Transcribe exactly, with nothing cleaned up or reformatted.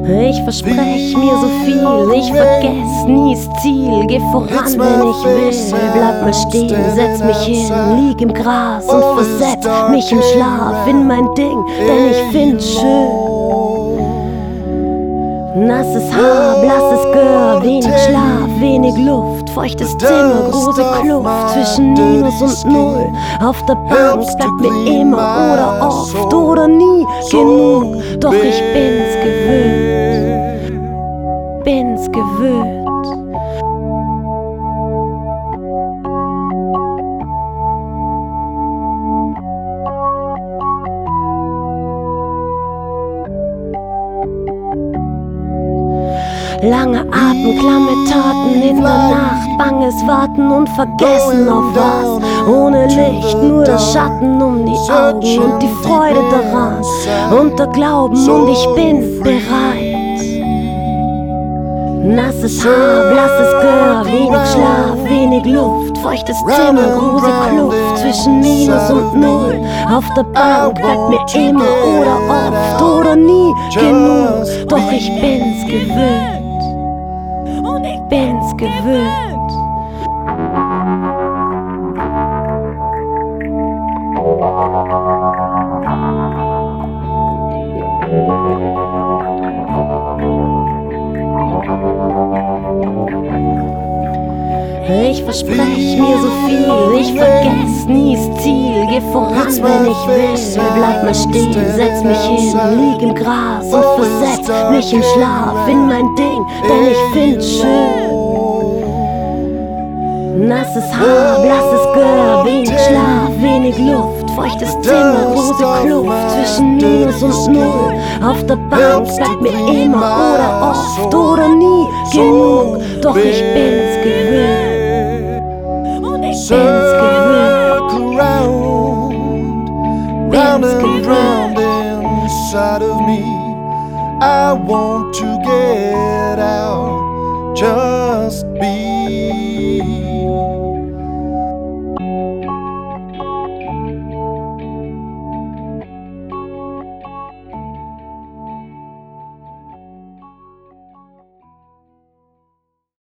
Ich versprech mir so viel, ich vergess nie's Ziel. Geh voran, wenn ich will, bleib mal stehen, setz mich hin, lieg im Gras und versetz mich im Schlaf in mein Ding, denn ich find's schön. Nasses Haar, blasses Gehör, wenig Schlaf, wenig Luft, feuchtes Zimmer, große Kluft zwischen Minus und Null. Auf der Bank bleibt mir immer oder oft oder nie genug, doch ich bin's gewöhnt, bin's gewöhnt. Lange Atem, klamme Taten in der Nacht, banges Warten und Vergessen auf was. Ohne Licht, nur der Schatten um die Augen und die Freude daran und der Glauben, und ich bin bereit. Nasses Haar, blasses Gehör, wenig Schlaf, wenig Luft, feuchtes Zimmer, große Kluft zwischen Minus und Null. Auf der Bank bleibt mir immer oder oft oder nie genug, doch ich bin's gewöhnt. Bin's gewöhnt. Ich versprech mir so viel, ich vergess nie's Ziel. Geh voran, wenn ich will, bleib mal stehen, setz mich hin, lieg im Gras und versetz mich im Schlaf in mein Ding, denn ich find's schön. Nasses Haar, blasses Gehör, wenig Schlaf, wenig Luft, feuchtes Zimmer, große Kluft zwischen Minus und Null. Auf der Bank bleibt mir immer oder oft oder nie genug, doch ich bin's gewöhnt. Bin's gewöhnt. Bin's gewöhnt. Inside of me, I want to get out. Just